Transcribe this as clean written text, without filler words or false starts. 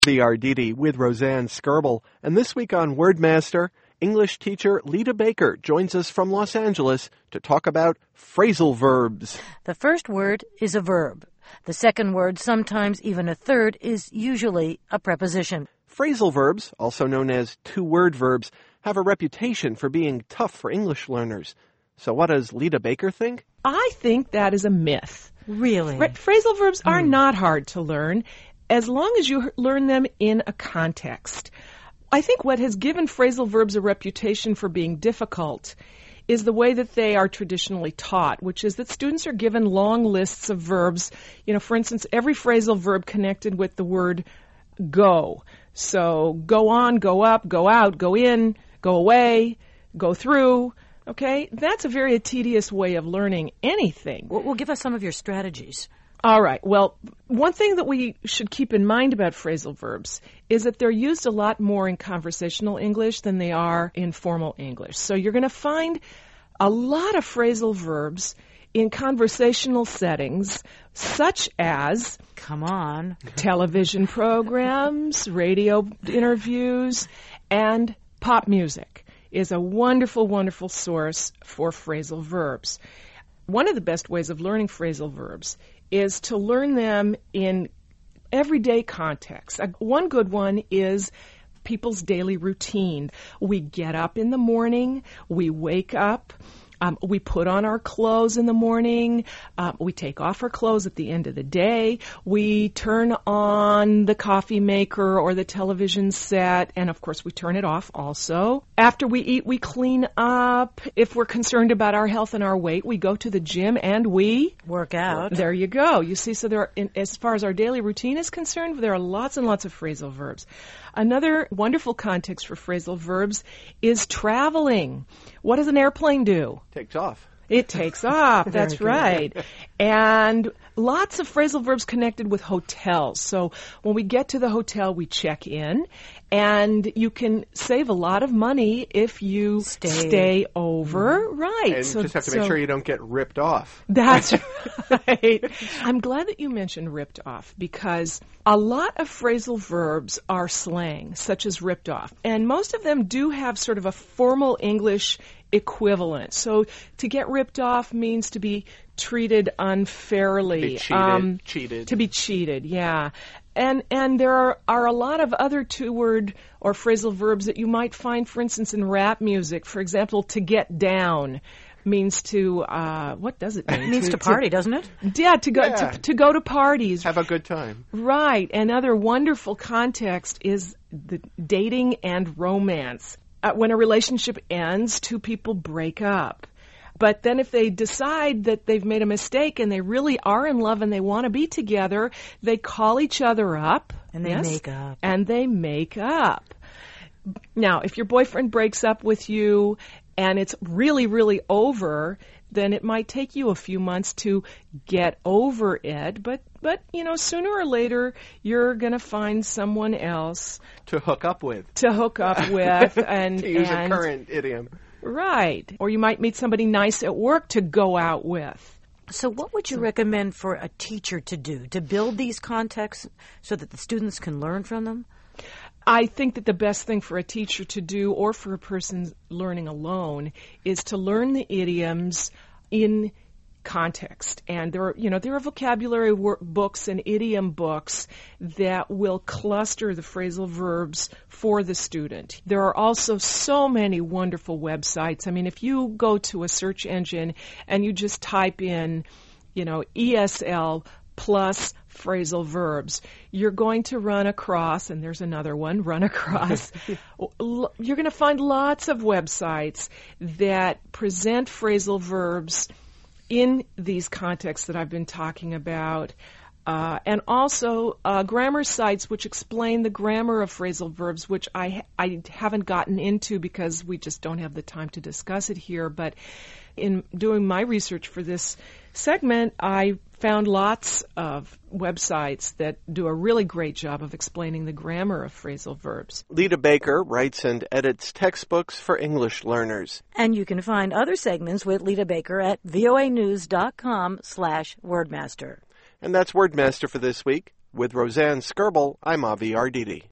The Arditi with Roseanne Skirble. And this week on Wordmaster, English teacher Lita Baker joins us from Los Angeles to talk about phrasal verbs. The first word is a verb. The second word, sometimes even a third, is usually a preposition. Phrasal verbs, also known as two-word verbs, have a reputation for being tough for English learners. So what does Lita Baker think? I think that is a myth. Really? Phrasal verbs are not hard to learn as long as you learn them in a context. I think what has given phrasal verbs a reputation for being difficult is the way that they are traditionally taught, which is that students are given long lists of verbs. You know, for instance, every phrasal verb connected with the word go. So go on, go up, go out, go in, go away, go through. Okay? That's a very tedious way of learning anything. Well, give us some of your strategies. All right. Well, one thing that we should keep in mind about phrasal verbs is that they're used a lot more in conversational English than they are in formal English. So you're going to find a lot of phrasal verbs in conversational settings, such as television programs, radio interviews, and pop music is a wonderful, wonderful source for phrasal verbs. One of the best ways of learning phrasal verbs is to learn them in everyday context. One good one is people's daily routine. We get up in the morning, we wake up, we put on our clothes in the morning, we take off our clothes at the end of the day, we turn on the coffee maker or the television set, and of course we turn it off also. After we eat, we clean up. If we're concerned about our health and our weight, we go to the gym and we work out. There you go. You see, so as far as our daily routine is concerned, there are lots and lots of phrasal verbs. Another wonderful context for phrasal verbs is traveling. What does an airplane do? Takes off. It takes off, that's right. And lots of phrasal verbs connected with hotels. So when we get to the hotel, we check in, and you can save a lot of money if you stay over. Right. And you just have to make sure you don't get ripped off. That's right. I'm glad that you mentioned ripped off, because a lot of phrasal verbs are slang, such as ripped off. And most of them do have sort of a formal English equivalent. So to get ripped off means to be treated unfairly. Cheated. To be cheated, yeah. And there are a lot of other two-word or phrasal verbs that you might find, for instance, in rap music. For example, to get down means to, what does it mean? It means to party, doesn't it? Yeah, to go to parties. Have a good time. Right. Another wonderful context is the dating and romance. When a relationship ends, two people break up. But then if they decide that they've made a mistake and they really are in love and they want to be together, they call each other up. And they make up. And they make up. Now, if your boyfriend breaks up with you and it's really, really over, then it might take you a few months to get over it. But you know, sooner or later, you're going to find someone else to hook up with. And to use a current idiom. Right. Or you might meet somebody nice at work to go out with. So what would you recommend for a teacher to do to build these contexts so that the students can learn from them? I think that the best thing for a teacher to do, or for a person learning alone, is to learn the idioms in context. And there are vocabulary books and idiom books that will cluster the phrasal verbs for the student. There are also so many wonderful websites. I mean, if you go to a search engine and you just type in, ESL plus phrasal verbs, you're going to run across, and there's another one, you're going to find lots of websites that present phrasal verbs in these contexts that I've been talking about, and also grammar sites which explain the grammar of phrasal verbs, which I haven't gotten into because we just don't have the time to discuss it here. But in doing my research for this segment, I found lots of websites that do a really great job of explaining the grammar of phrasal verbs. Lita Baker writes and edits textbooks for English learners. And you can find other segments with Lita Baker at voanews.com/wordmaster. And that's Wordmaster for this week. With Roseanne Skirble, I'm Avi Arditi.